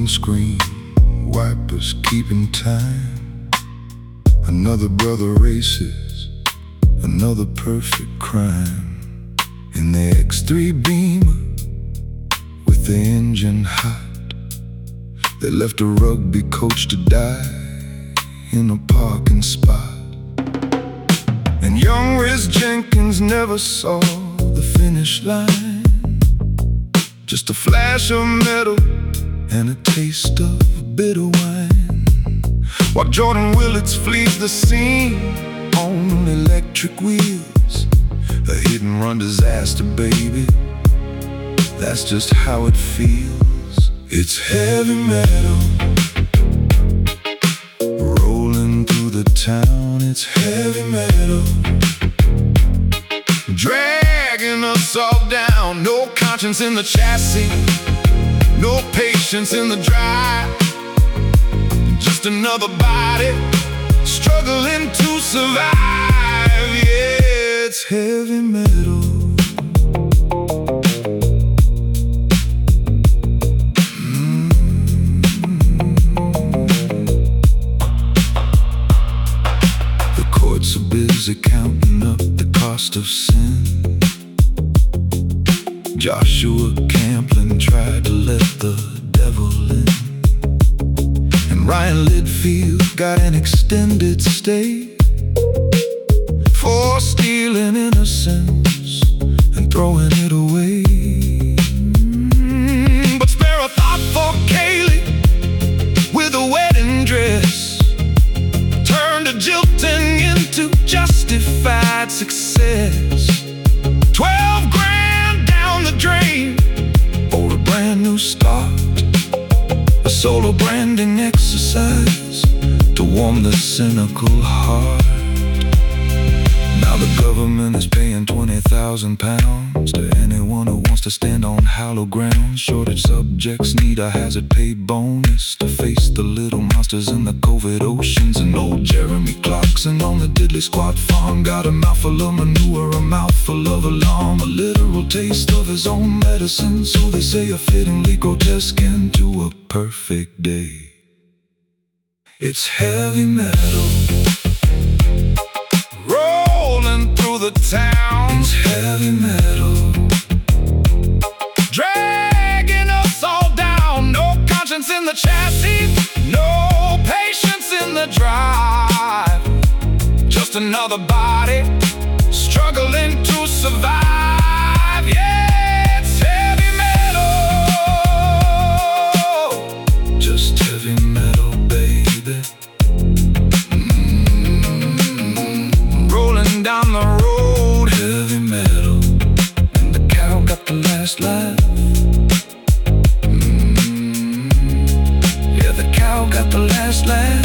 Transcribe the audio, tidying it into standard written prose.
windscreen wipers keeping time. Another brother races, another perfect crime. In the X3 Beamer with the engine hot, they left a rugby coach to die in a parking spot. And young Riz Jenkins never saw the finish line, just a flash of metal and a taste of bitter wine. While Jordan Willits flees the scene on electric wheels, a hit-and-run disaster, baby, that's just how it feels. It's heavy metal rolling through the town. It's heavy metal dragging us all down. No conscience in the chassis, no patience in the drive. Just another body struggling to survive. Yeah, it's heavy metal. The courts are busy counting up the cost of sin. Joshua Camplin tried to let the devil in, and Ryan Lidfield got an extended stay for stealing innocence and throwing it away. But spare a thought for Kaylee with a wedding dress, turned a jilting into justified success. 12 grand down the drain for a brand new start, a solo branding exercise to warm the cynical heart. Now the government is paying £20,000 to anyone who wants to stand on hallowed ground. Shortage subjects need a hazard pay bonus to face the little monsters in the COVID oceans. And old Jeremy Clarkson on the Diddley Squat farm got a mouthful of manure, a mouthful of alarm, a literal taste of his own medicine. So they say a fittingly grotesque end to a perfect day. It's heavy metal rolling through the town. It's heavy metal dragging us all down. No conscience in the chassis, no patience in the drive. Just another body struggling to survive. Yeah, it's heavy metal, just heavy metal, baby. Rolling down the road, heavy metal, and the cow got the last laugh. Yeah, the cow got the last laugh.